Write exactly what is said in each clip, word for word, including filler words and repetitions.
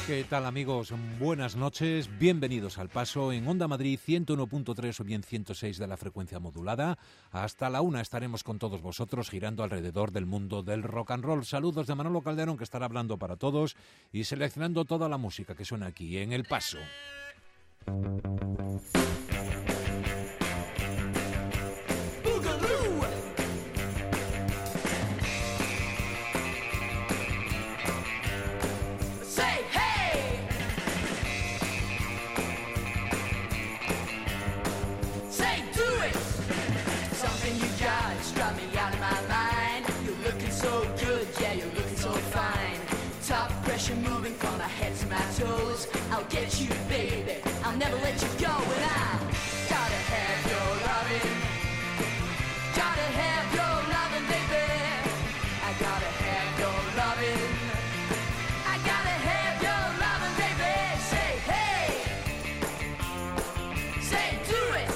¿Qué tal, amigos? Buenas noches, bienvenidos al Paso en Onda Madrid ciento uno punto tres o bien ciento seis de la frecuencia modulada. Hasta la una estaremos con todos vosotros girando alrededor del mundo del rock and roll. Saludos de Manolo Calderón, que estará hablando para todos y seleccionando toda la música que suena aquí en El Paso. Moving from my head to my toes, I'll get you, baby. I'll never let you go. And I gotta have your loving, gotta have your loving, baby. I gotta have your loving, I gotta have your loving, baby. Say hey, say do it.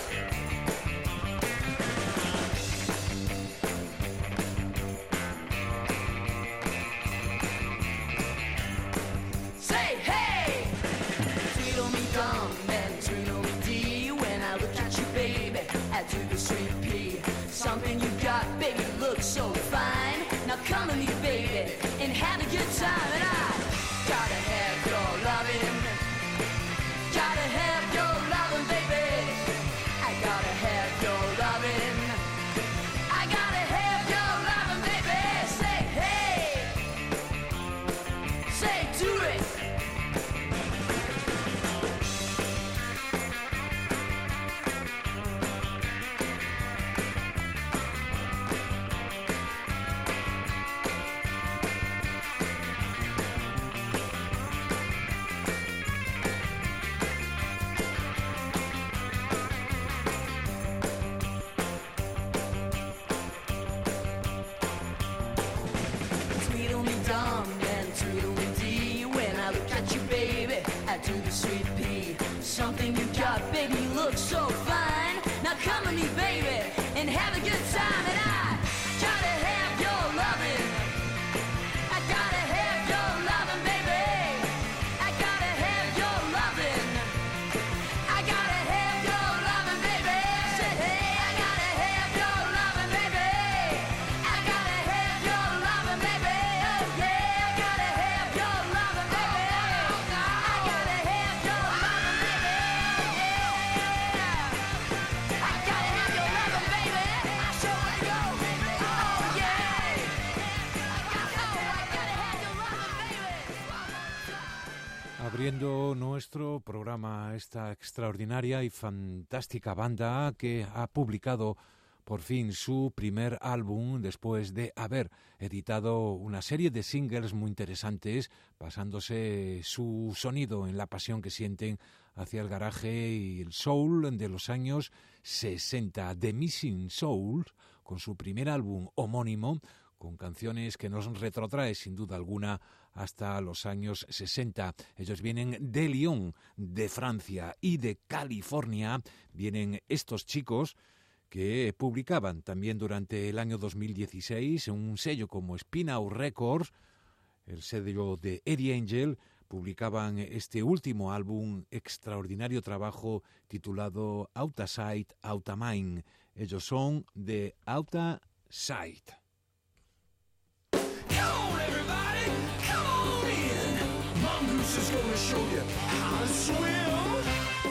To the sweet pea, something you got, baby, looks so fine. Now come with me, baby, and have a good time. And I gotta have your loving, gotta have your loving, baby. I gotta have your loving, I gotta have your loving, baby. Say hey, say do it. Something you got, baby, looks so fine. Now come with me, baby, and have a good time. And I gotta have your loving, I gotta have your loving, baby. I gotta have your loving, I gotta have your loving, baby. Say hey, I gotta have your loving, baby. I gotta have your loving, baby. Oh yeah, I gotta have your loving, baby. I gotta have your loving, baby. Abriendo nuestro programa, esta extraordinaria y fantástica banda que ha publicado por fin su primer álbum después de haber editado una serie de singles muy interesantes, basándose su sonido en la pasión que sienten hacia el garaje y el soul de los años sesenta. The Missing Souls, con su primer álbum homónimo, con canciones que nos retrotrae sin duda alguna hasta los años sesenta. Ellos vienen de Lyon, de Francia, y de California vienen estos chicos que publicaban también durante el año dos mil dieciséis en un sello como Spinau Records, el sello de Eddie Angel. Publicaban este último álbum, extraordinario trabajo titulado Outta Sight, Outta Mind. Ellos son de Outta Sight. Is gonna show you how to swim.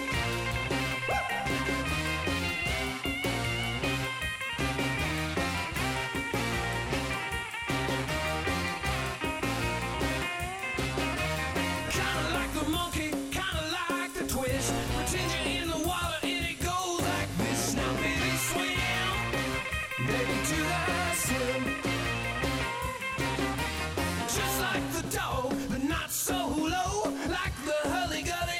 Kinda like the monkey, kinda like the twist. Pretend you're in the water and it goes like this. Now baby swim, baby do that swim. Just like the dog, but not so low. Like the hurly-gurly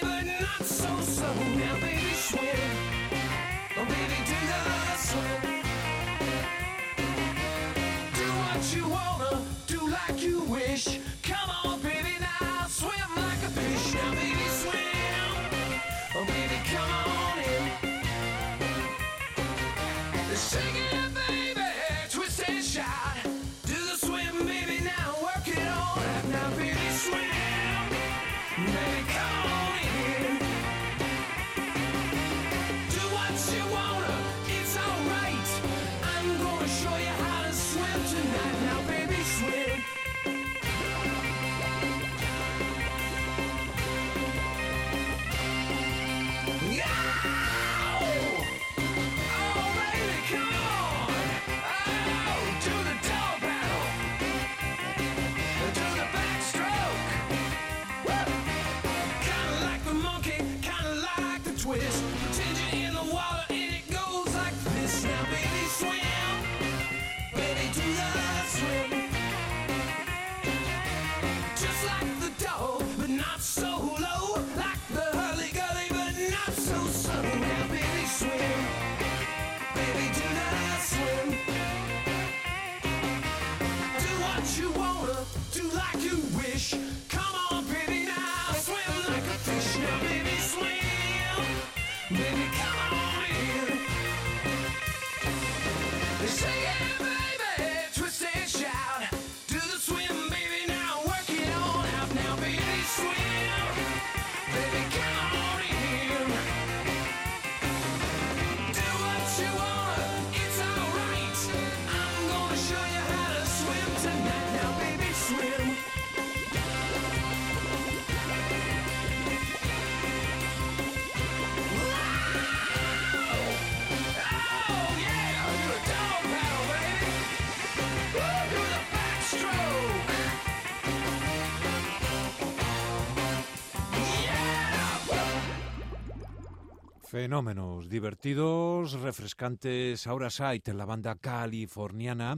Fenómenos divertidos, refrescantes, Aurasite, en la banda californiana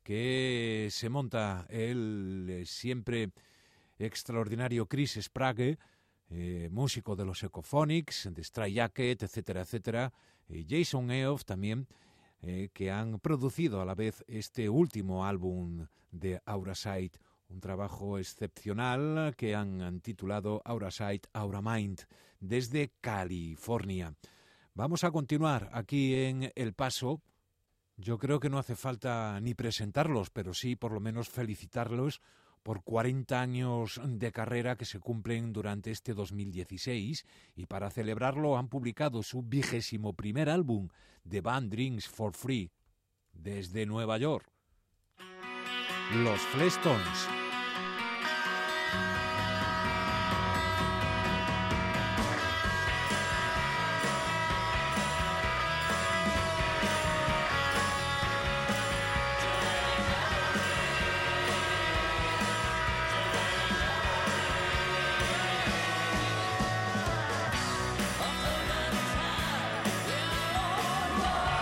que se monta el eh, siempre extraordinario Chris Sprague, eh, músico de los Ecophonics, de Stray Jacket, etcétera, etcétera, eh, Jason Eoff también, eh, que han producido a la vez este último álbum de Aurasite, un trabajo excepcional que han titulado Aurasite, Auramind, desde California. Vamos a continuar aquí en El Paso. Yo creo que no hace falta ni presentarlos, pero sí por lo menos felicitarlos por cuarenta años de carrera que se cumplen durante este dos mil dieciséis, y para celebrarlo han publicado su vigésimo primer álbum, The Band Drinks for Free, desde Nueva York. Los Flestones.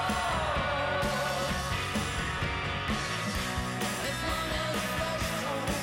As long as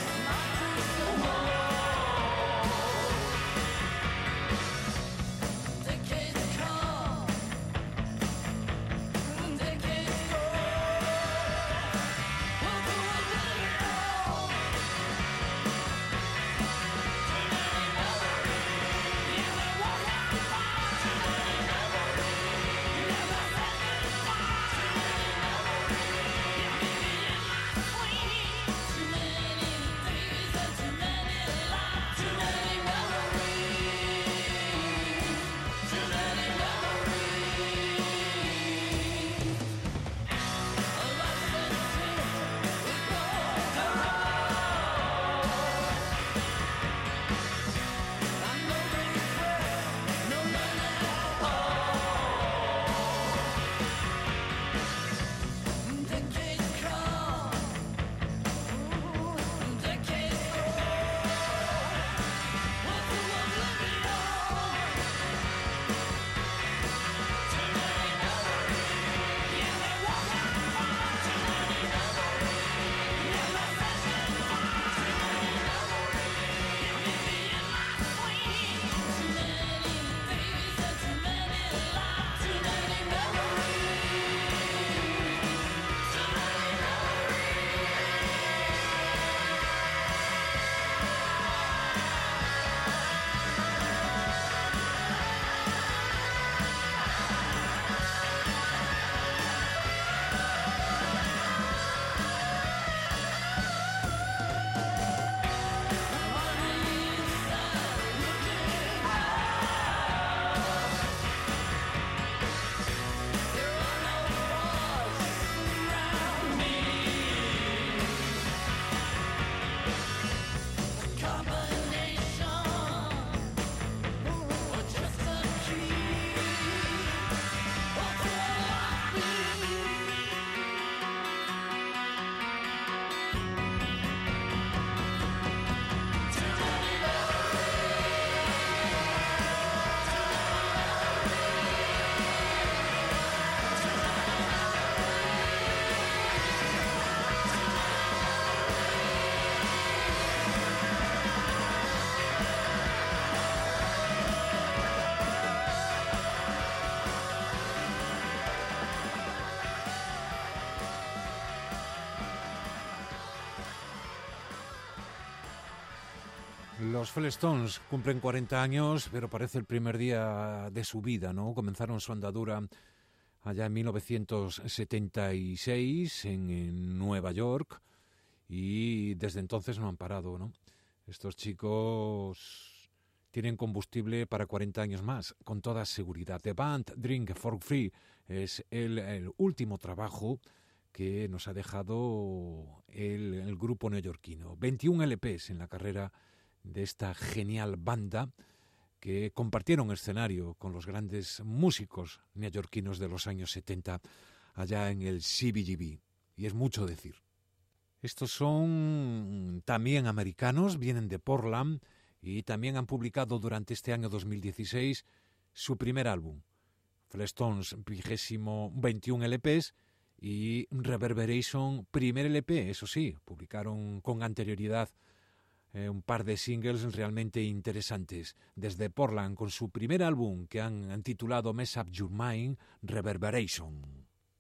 Los Flestones cumplen cuarenta años, pero parece el primer día de su vida, ¿no? Comenzaron su andadura allá en mil novecientos setenta y seis en, en Nueva York y desde entonces no han parado, ¿no? Estos chicos tienen combustible para cuarenta años más, con toda seguridad. The Band Drink for Free es el, el último trabajo que nos ha dejado el, el grupo neoyorquino. veintiún L Pes en la carrera de esta genial banda que compartieron escenario con los grandes músicos neoyorquinos de los años setenta allá en el C B G B. Y es mucho decir. Estos son también americanos, vienen de Portland y también han publicado durante este año dos mil dieciséis su primer álbum, Flestones vigésimo veintiún L Pes y Reverberation primer L P, eso sí, publicaron con anterioridad eh, un par de singles realmente interesantes. Desde Portland, con su primer álbum que han, han titulado Mess Up Your Mind, Reverberation.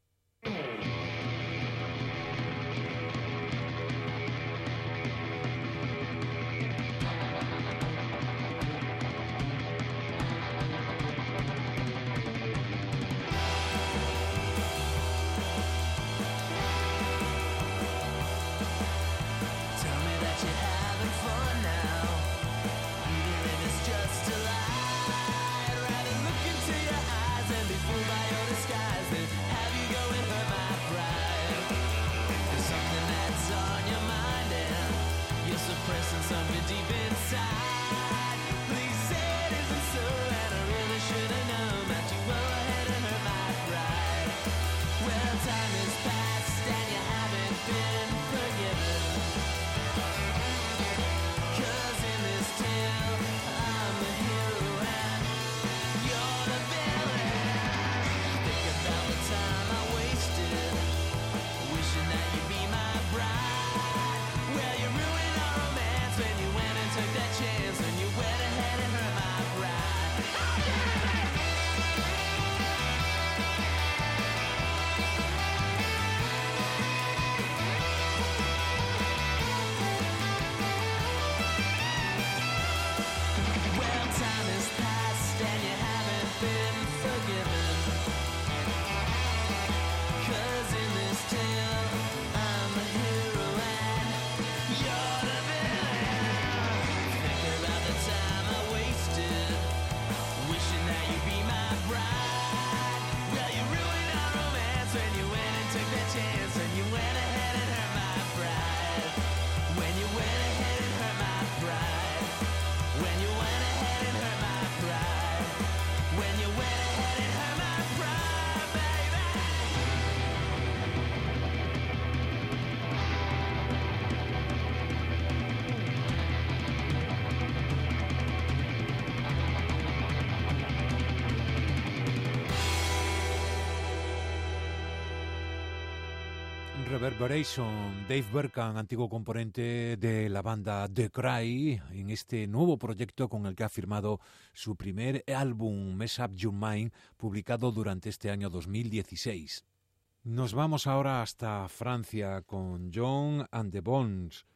Reverberation, Dave Berkan, antiguo componente de la banda The Cry, en este nuevo proyecto con el que ha firmado su primer álbum, Mess Up Your Mind, publicado durante este año dos mil dieciséis. Nos vamos ahora hasta Francia con John and the Bones.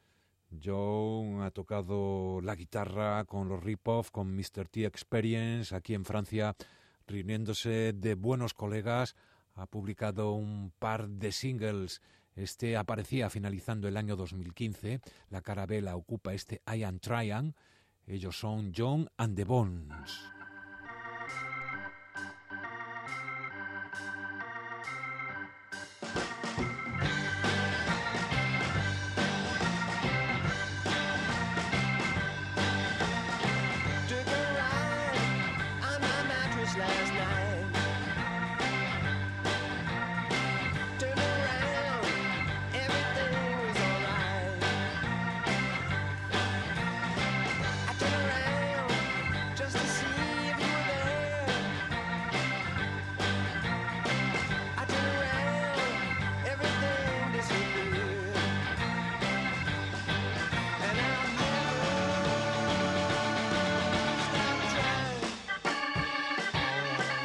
John ha tocado la guitarra con los Rip-Off, con mister T Experience, aquí en Francia, reuniéndose de buenos colegas. Ha publicado un par de singles. Este aparecía finalizando el año dos mil quince. La cara B la ocupa este I Am Tryin'. Ellos son John and the Bones. Stop trying.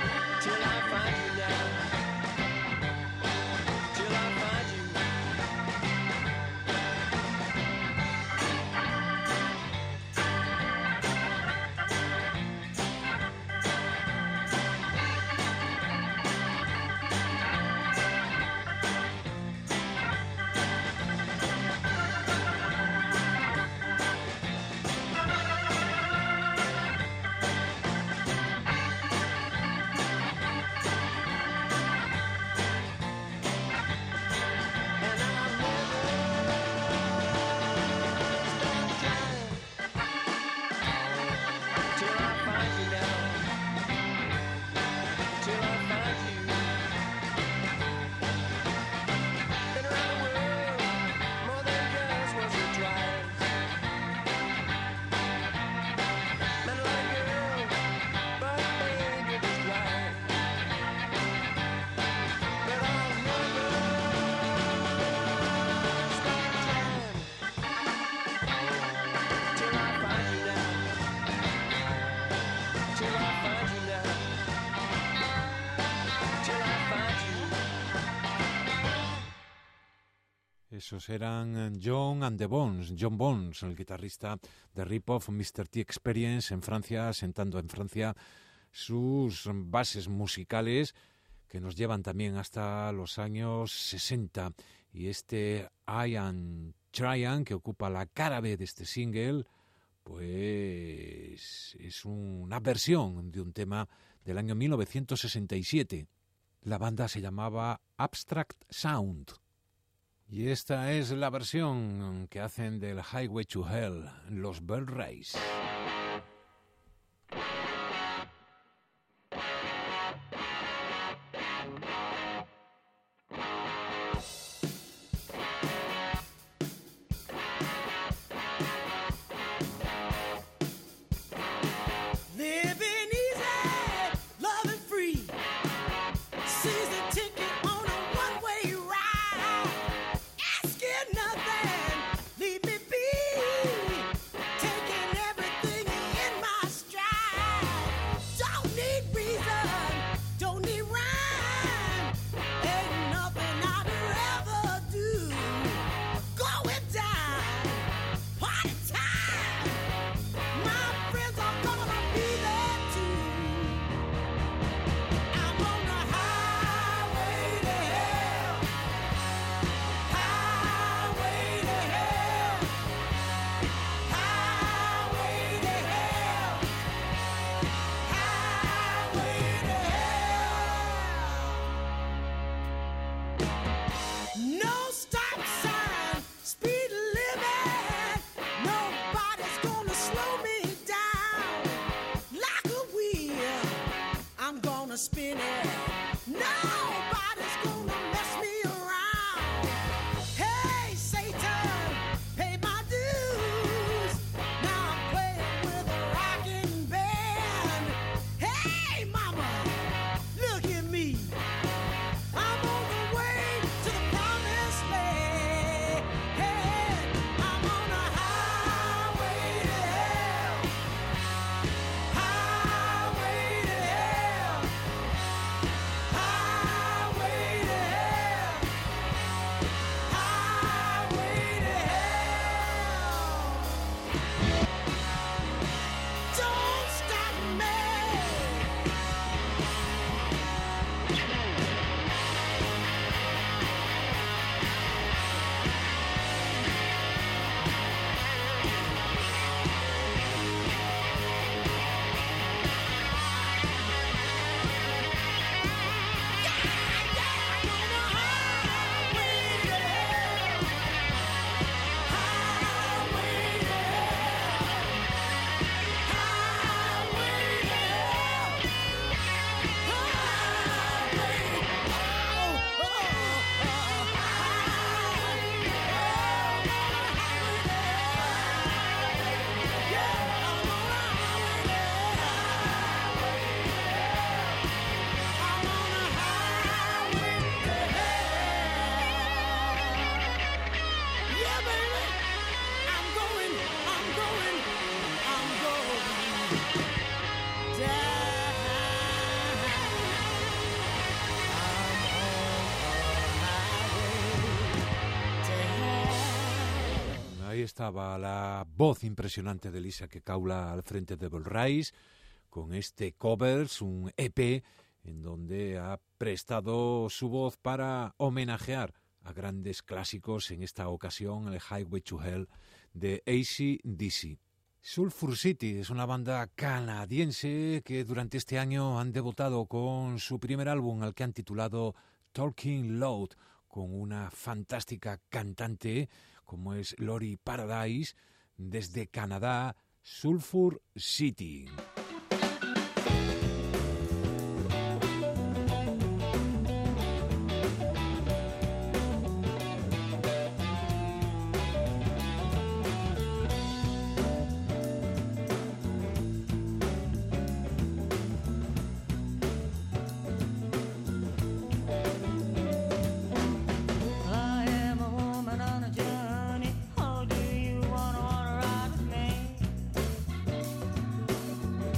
Esos eran John and the Bones, John Bones, el guitarrista de Rip Off mister T Experience en Francia, sentando en Francia sus bases musicales que nos llevan también hasta los años sesenta. Y este I Am Tryin', que ocupa la cara B de este single, pues es una versión de un tema del año mil novecientos sesenta y siete. La banda se llamaba Abstract Sound. Y esta es la versión que hacen del Highway to Hell, los Bell Rays. Estaba la voz impresionante de Lisa Kekaula al frente de Bell Rays con este Covers, un E P en donde ha prestado su voz para homenajear a grandes clásicos, en esta ocasión el Highway to Hell de A C D C. Sulphur City es una banda canadiense que durante este año han debutado con su primer álbum, al que han titulado Talking Loud, con una fantástica cantante como es Lori Paradise, desde Canadá, Sulphur City. Oh, do you wanna wanna ride with me?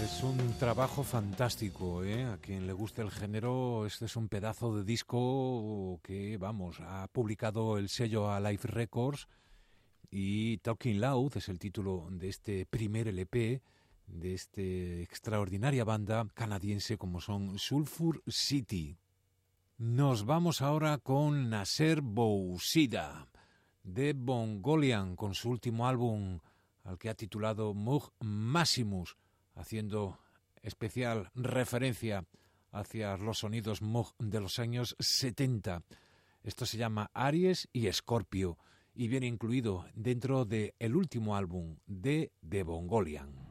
Es un trabajo fantástico, ¿eh? A quien le guste el género, este es un pedazo de disco que, vamos, ha publicado el sello Alive Records y Talking Loud es el título de este primer L P de esta extraordinaria banda canadiense como son Sulphur City. Nos vamos ahora con Nasser Bouzida de Mongolian con su último álbum al que ha titulado Moog Maximus, haciendo especial referencia hacia los sonidos Moog de los años setenta. Esto se llama Aries y Scorpio y viene incluido dentro del último álbum de The Mongolian.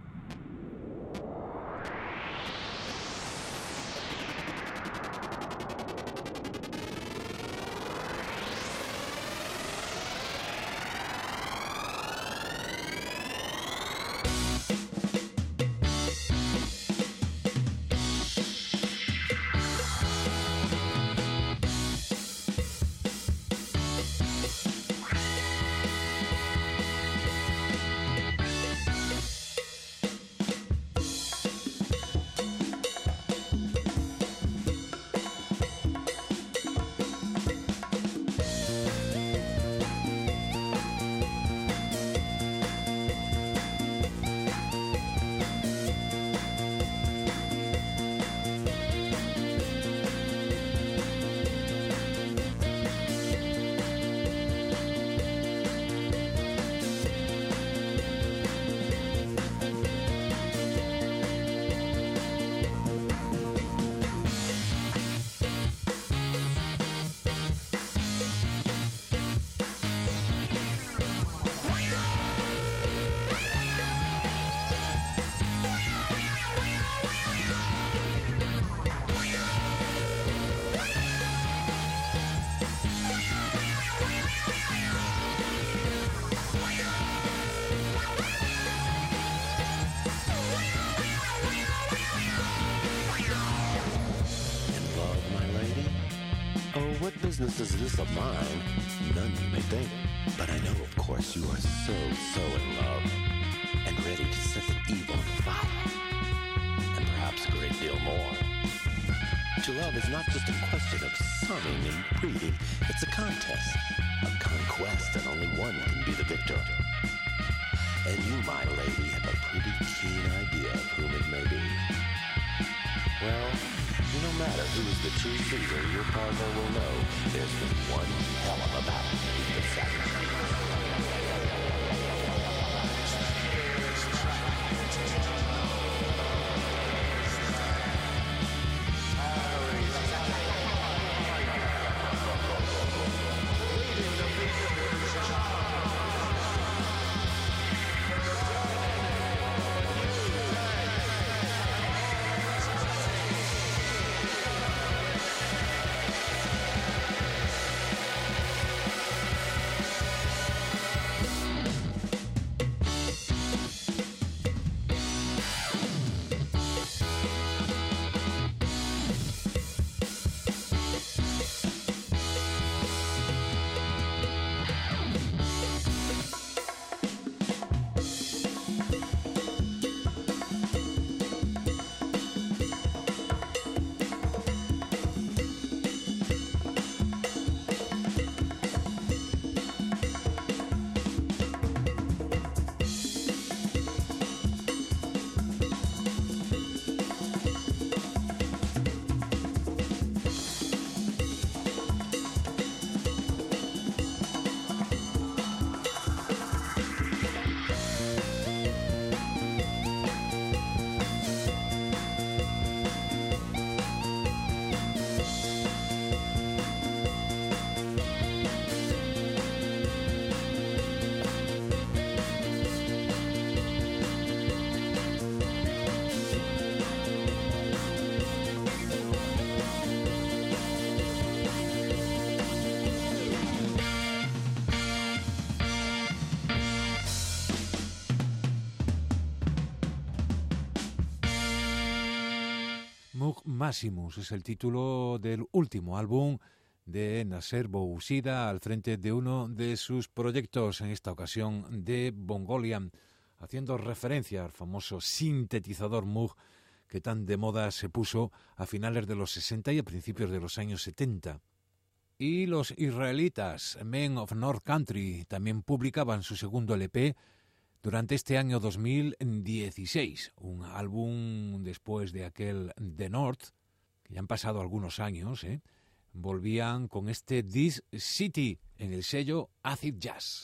Business is this of mine? None you may think, but I know, of course, you are so, so in love and ready to set the eve on fire, and perhaps a great deal more. To love is not just a question of sunning and breeding, it's a contest, a conquest, and only one can be the victor. And you, my lady, have a pretty keen idea of whom it may be. Well, no matter who is the true suitor, your partner will know there's been one hell of a battle to be sacrificed. Moog Maximus es el título del último álbum de Nasser Bouzida al frente de uno de sus proyectos, en esta ocasión de Mongolian, haciendo referencia al famoso sintetizador Moog que tan de moda se puso a finales de los sesenta y a principios de los años setenta. Y los israelitas Men of North Country también publicaban su segundo L P durante este año dos mil dieciséis, un álbum después de aquel The North, que ya han pasado algunos años, ¿eh? Volvían con este This City en el sello Acid Jazz.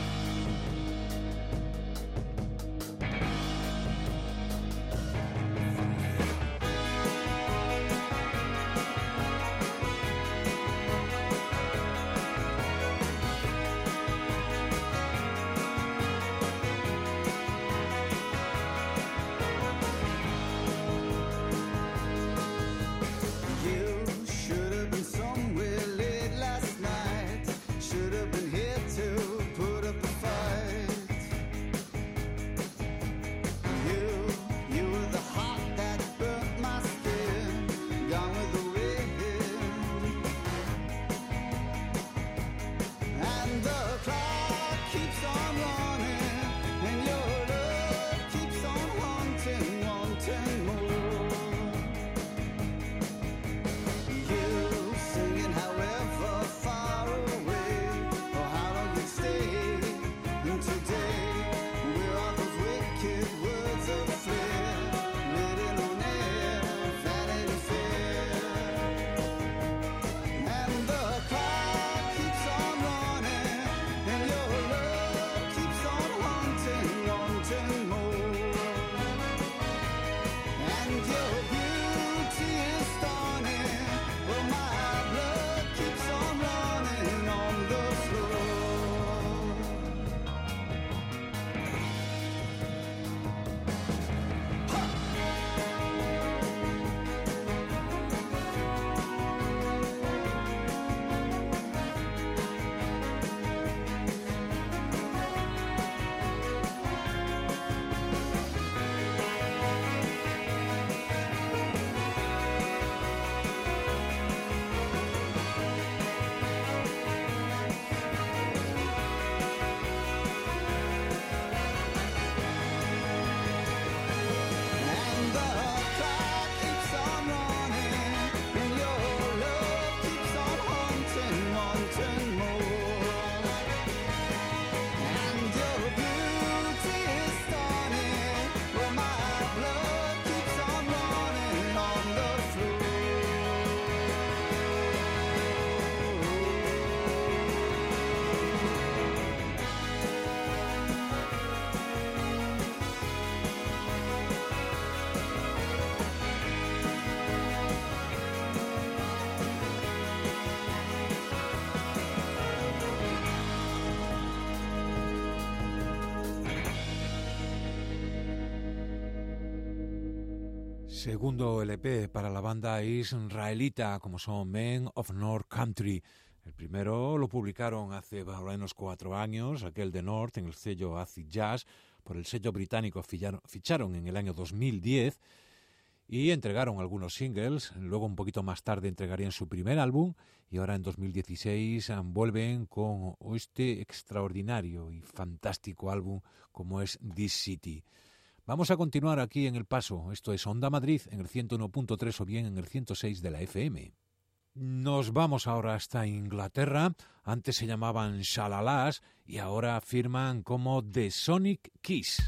Segundo L P para la banda israelita, como son Men of North Country. El primero lo publicaron hace más o menos cuatro años, aquel de North, en el sello Acid Jazz. Por el sello británico ficharon en el año dos mil diez y entregaron algunos singles. Luego, un poquito más tarde, entregarían su primer álbum y ahora en dos mil dieciséis vuelven con este extraordinario y fantástico álbum como es This City. Vamos a continuar aquí en El Paso. Esto es Onda Madrid en el ciento uno punto tres o bien en el ciento seis de la F M. Nos vamos ahora hasta Inglaterra. Antes se llamaban Shalalas y ahora firman como The Sonic Kiss.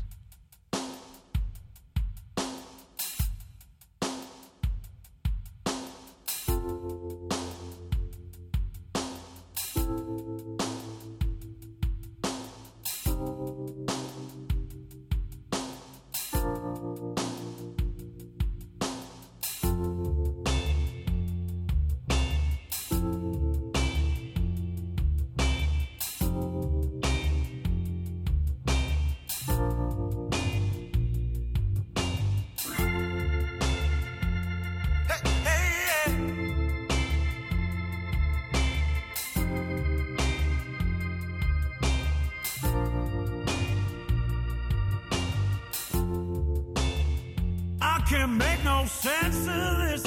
Can't make no sense of this.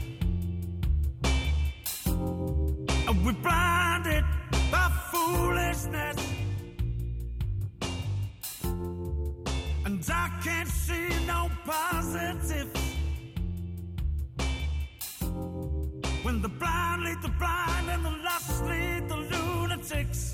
We're blinded by foolishness. and I can't see no positives. When the blind lead the blind and the lost lead the lunatics,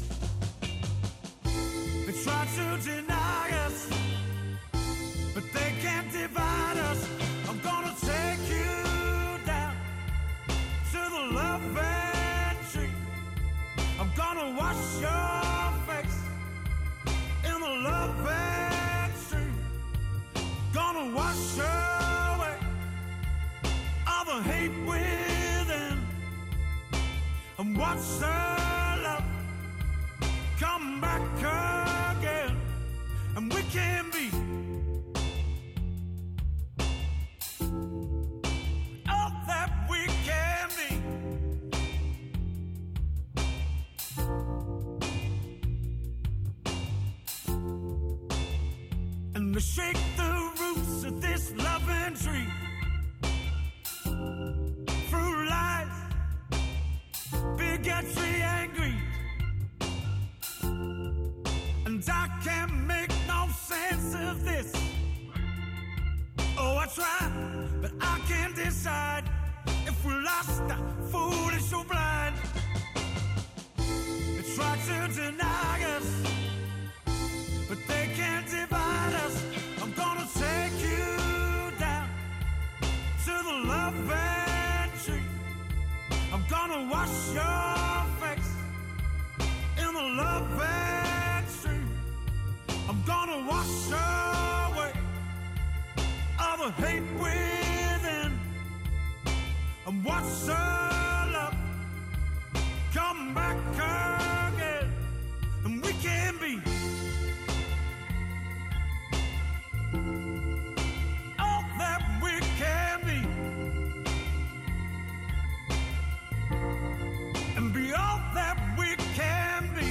they try to deny us, but they can't divide us. I'm gonna take you down to the love tree. I'm gonna wash your face in the love tree. Gonna wash away all the hate within, and watch the love come back again, and we can be all that we can be. And to shake the roots of this loving tree through lies, bigotry and greed. And I can't make no sense of this. Oh, I try, but I can't decide if we're lost, foolish or blind. They try to deny us, but they can't divide us. I'm gonna take you down to the love tree. I'm gonna wash your face in the love tree. I'm gonna wash away all the hate within, and watch the love come back again, and we can be all that we can be, and be all that we can be,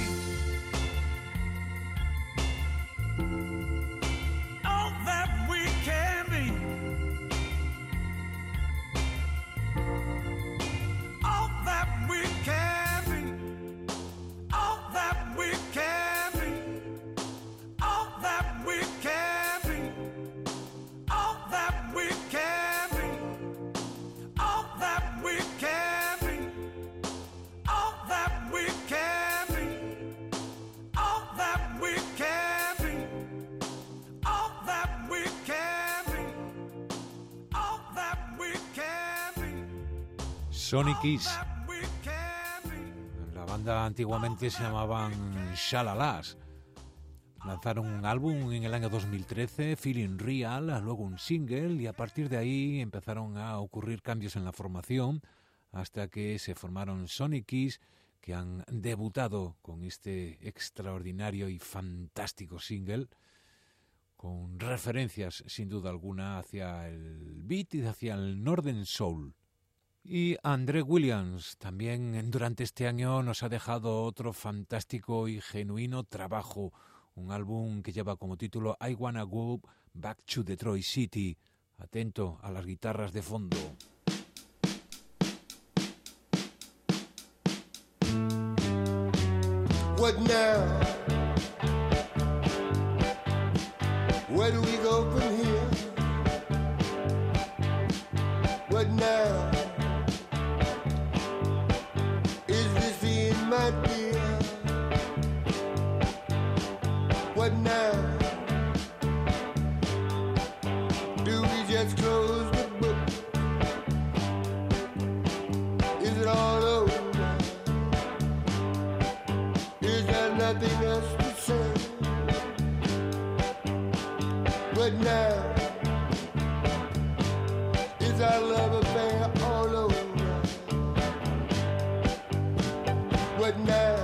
all that we can be, all that we can be, all that we can be, all that we can be, all that we can be, all that we can be, all that we can be, all that we can be, all that we can be, all that we can be. Sonic Kiss. That we can be. La banda antiguamente se llamaban Shalalas. Lanzaron un álbum en el año dos mil trece, Feeling Real, luego un single, y a partir de ahí empezaron a ocurrir cambios en la formación hasta que se formaron Sonic Kiss, que han debutado con este extraordinario y fantástico single, con referencias sin duda alguna hacia el beat y hacia el Northern Soul. Y André Williams también durante este año nos ha dejado otro fantástico y genuino trabajo, un álbum que lleva como título I Wanna Go Back to Detroit City. Atento a las guitarras de fondo. What now? Where do we go from here? What now? Is this the end, my dear? What now? Do we just close the book? Is it all over? Is there nothing else to say? What now? Is our love affair all over? What now?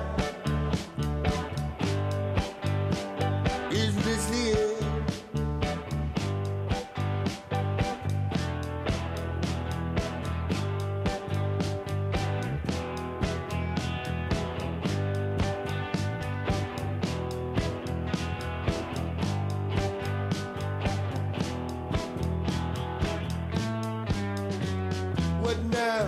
Is this the end? What now?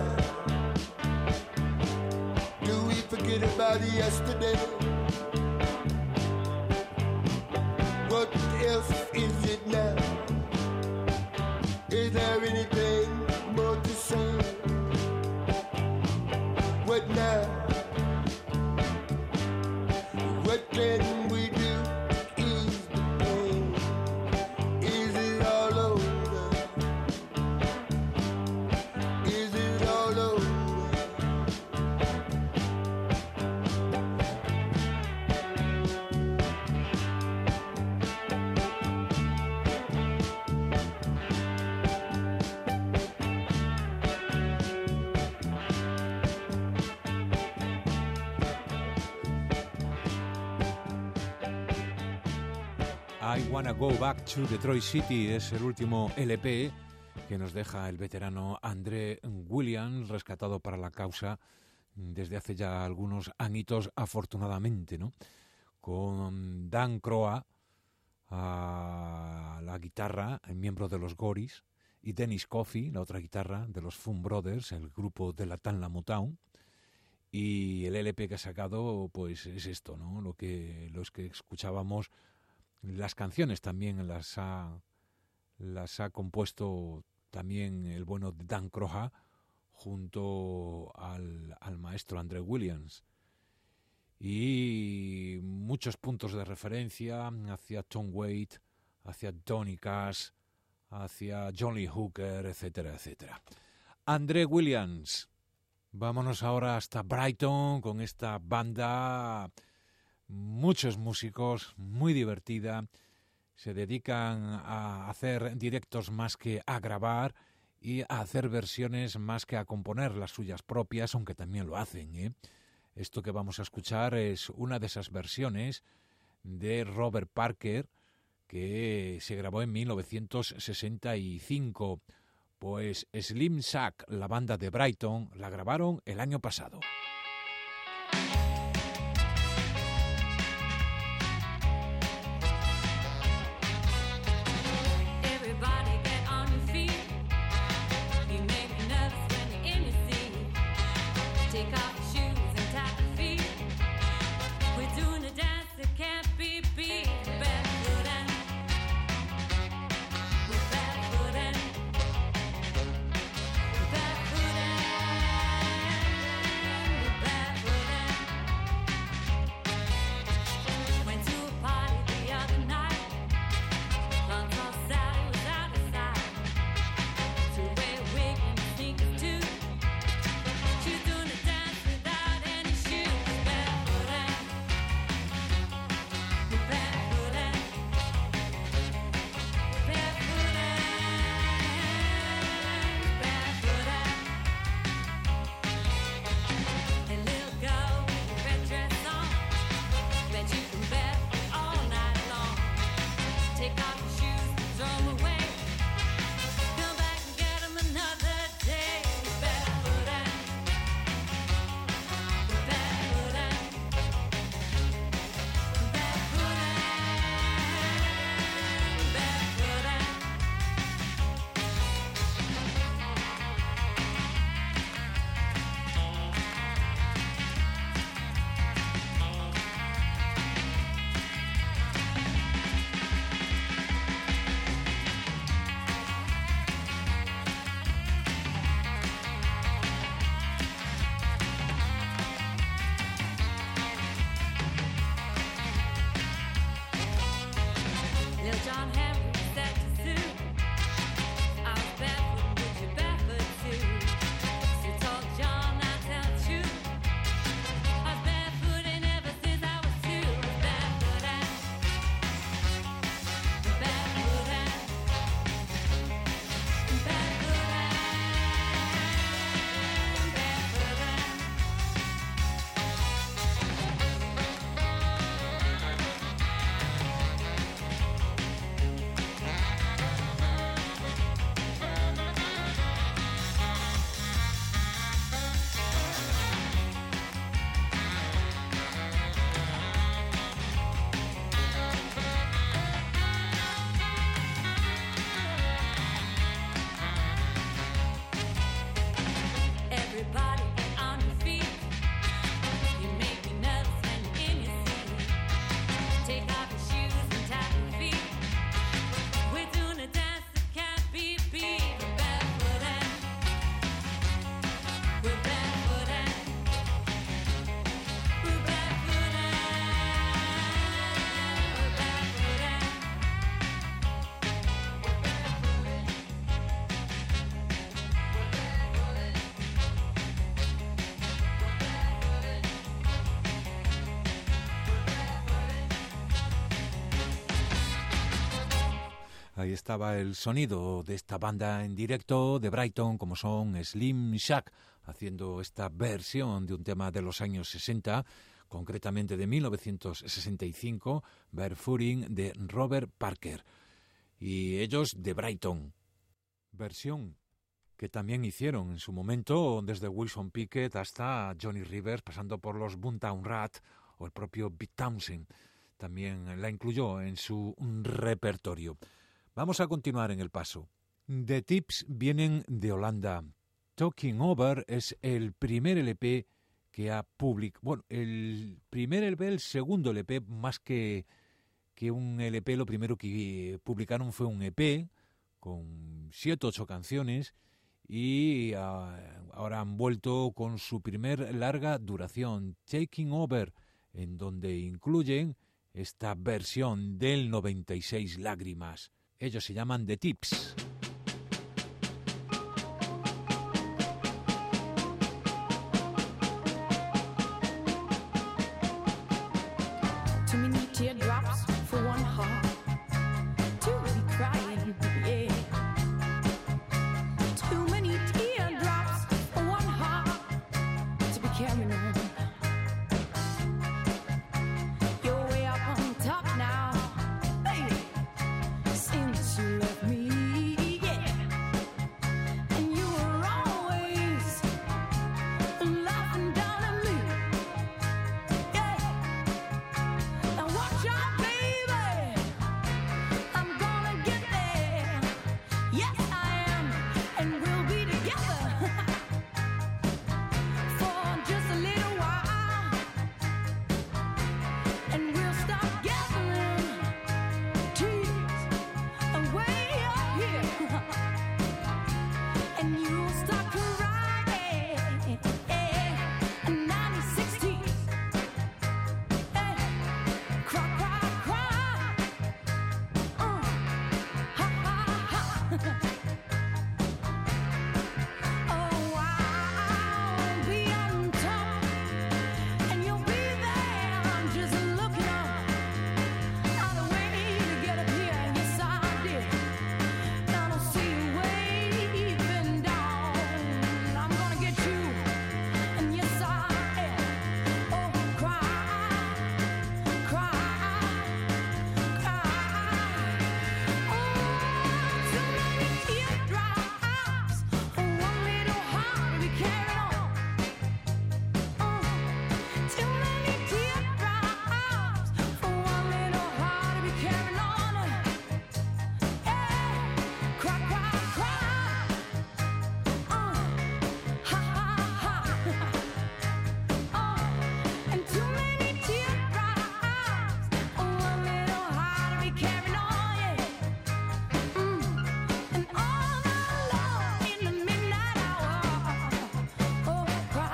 Do we forget about yesterday? What else is it I Wanna Go Back to Detroit City es el último L P que nos deja el veterano André Williams, rescatado para la causa desde hace ya algunos añitos, afortunadamente, ¿no? Con Dan Croa a la guitarra, el miembro de los Goris, y Dennis Coffey, la otra guitarra de los Fun Brothers, el grupo de la Tanla Motown. Y el L P que ha sacado, pues es esto, ¿no? Lo que los que escuchábamos, las canciones también las ha las ha compuesto también el bueno Dan Croa junto al, al maestro André Williams. Y muchos puntos de referencia hacia Tom Waits, hacia Johnny Cash, hacia John Lee Hooker, etcétera, etcétera. André Williams. Vámonos ahora hasta Brighton con esta banda, muchos músicos, muy divertida. Se dedican a hacer directos más que a grabar y a hacer versiones más que a componer las suyas propias, aunque también lo hacen, ¿eh? Esto que vamos a escuchar es una de esas versiones de Robert Parker que se grabó en mil novecientos sesenta y cinco. Pues Slim Shack, la banda de Brighton, la grabaron el año pasado. Ahí estaba el sonido de esta banda en directo de Brighton, como son Slim Shack, haciendo esta versión de un tema de los años sesenta, concretamente de mil novecientos sesenta y cinco, Barefooting de Robert Parker, y ellos de Brighton. Versión que también hicieron en su momento desde Wilson Pickett hasta Johnny Rivers, pasando por los Boomtown Rats o el propio Pete Townshend. También la incluyó en su repertorio. Vamos a continuar en el paso. The Tips vienen de Holanda. Talking Over es el primer L P que ha publicado, bueno, el primer L P, el segundo L P, más que, que un L P, lo primero que publicaron fue un E P con siete o ocho canciones, y uh, ahora han vuelto con su primer larga duración, Taking Over, en donde incluyen esta versión del noventa y seis, Lágrimas. Ellos se llaman The Tips. Too many teardrops for one heart to be crying, yeah. Too many teardrops for one heart to be carrying on. You're way up on top now, baby, since you left me, yeah. And you were always laughing down at me, yeah. Now watch out, baby, I'm gonna get there. Yes, I am, and we'll be together for just a little while, and we'll stop gathering tears away up here, and you'll start crying, and ninety sixteen. Cry, cry, cry. Uh, ha, ha, ha. Oh, I'll be on top, and you'll be there. I'm just looking up on the way to get up here. Yes, I did. I don't see you waving down. I'm gonna get you, and yes, I am. Oh, cry, cry, cry. Oh, too many teardrops for one little heart to be carrying on. Oh, too many teardrops for one little heart to be carrying on. Yeah, cry, cry, cry. Oh, ha, ha, ha. Oh, and too many teardrops for one little heart to be carrying on, yeah. Mm. And all my love in the midnight hour. Oh, cry,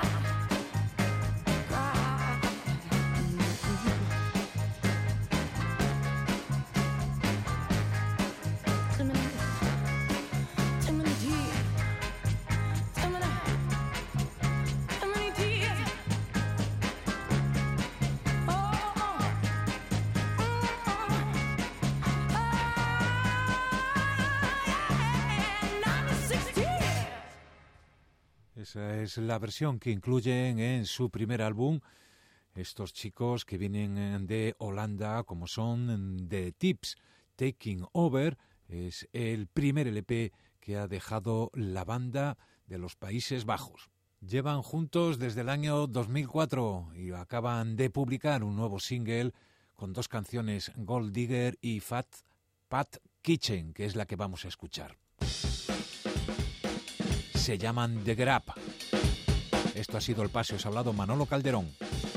cry. Too many, too many tears. Too many, too many tears. Oh, oh, Esa es la versión que incluyen en su primer álbum estos chicos que vienen de Holanda, como son The Tips. Taking Over es el primer L P que ha dejado la banda de los Países Bajos. Llevan juntos desde el año dos mil cuatro y acaban de publicar un nuevo single con dos canciones, Gold Digger y Fat Pat Kitchen, que es la que vamos a escuchar. Se llaman The Grab. Esto ha sido El Paso, os ha hablado Manolo Calderón.